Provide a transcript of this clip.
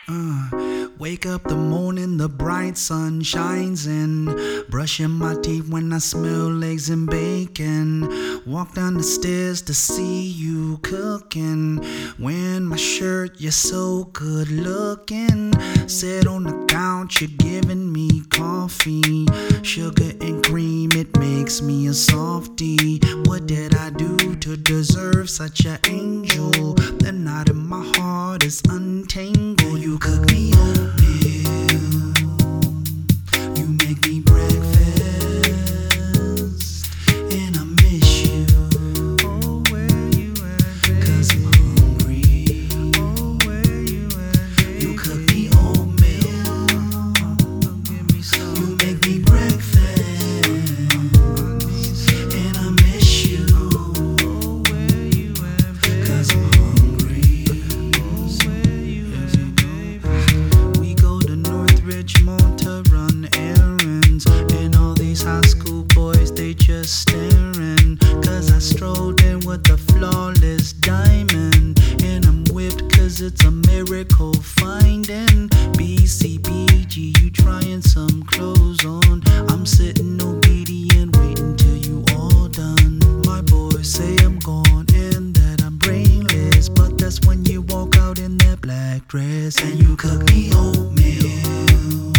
Wake up the morning, the bright sun shines in. Brushing my teeth when I smell eggs and bacon. Walk down the stairs to see you cooking. Wearing my shirt, you're so good looking. Sit on the couch, you're giving me coffee. Sugar and cream, it makes me a softie. What did I do to deserve such an angel? The knot in my heart is untangled. You cook me oatmeal, you make me breakfast, and I miss you. Oh, where you at, baby? 'Cause I'm hungry. Oh, where you at, baby? You cook me oatmeal, you make me breakfast, and I miss you. Oh, where you at, baby? 'Cause I'm hungry. Oh, where you at, baby? We go to Richmond to run errands, and all these high school boys, they just staring. 'Cause I strolled in with a flawless diamond, and I'm whipped 'cause it's a miracle finding. BCBG, you trying some clothes on. I'm sitting obedient, waiting till you all done. My boys say I'm gone and that I'm brainless, but that's when you walk out in that black dress and you cook me oatmeal.